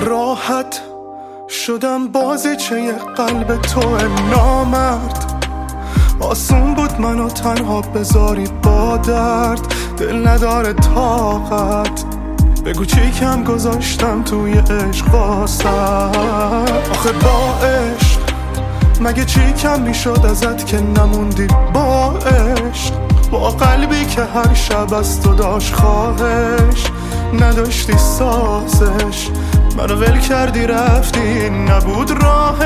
راحت شدم بازیچه قلب تو نامرد. آسون بود منو تنها بذاری با درد، دل نداره طاقت. بگو چی کم گذاشتم توی عشق واسه. آخه با عشق مگه چی کم میشد ازت که نموندی با عشق؟ با قلبی که هر شب از تو داشت خواهش، نداشتی سازش، منو ول کردی رفتی نبود راهش.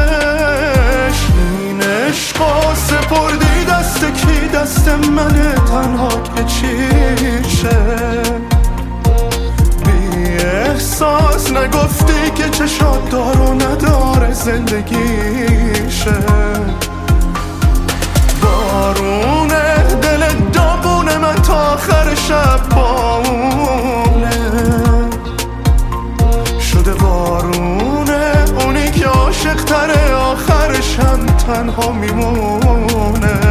این عشقا سپردی دست کی؟ دست منه تنها که چیشه. بی احساس نگفتی که چشات دار و نداره زندگیشه. بارونه دل داغونه من تا آخر شب بامونه شده. بارونه اونی که عاشق تره آخرش هم تنها میمونه.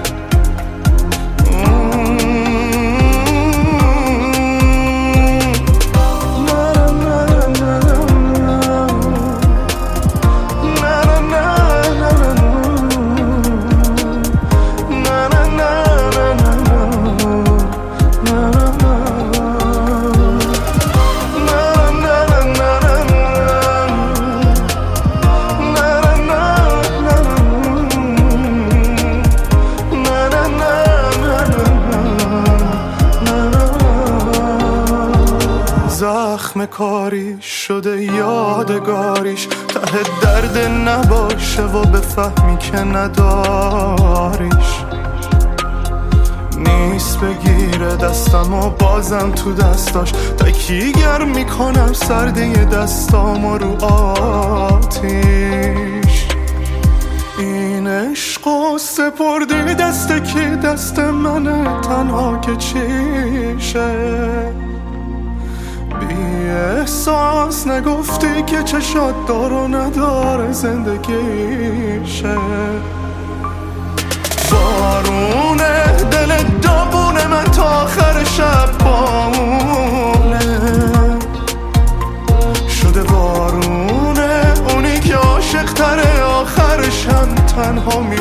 زخم کاریش شده یادگاریش، ته درد نباشه و بفهمی که نداریش. نیست بگیره دستم و بازم تو دستاش تکیگر میکنم سردی دستام و رو آتیش. این عشقو سپردی دست کی؟ دست منه تنها که چیشه. بی احساس نگفتی که چشات دار و نداره زندگیشه. بارونه دل داغونه من تا آخر شب بامونه شده. بارونه اونی که عاشق تره آخرش هم تنها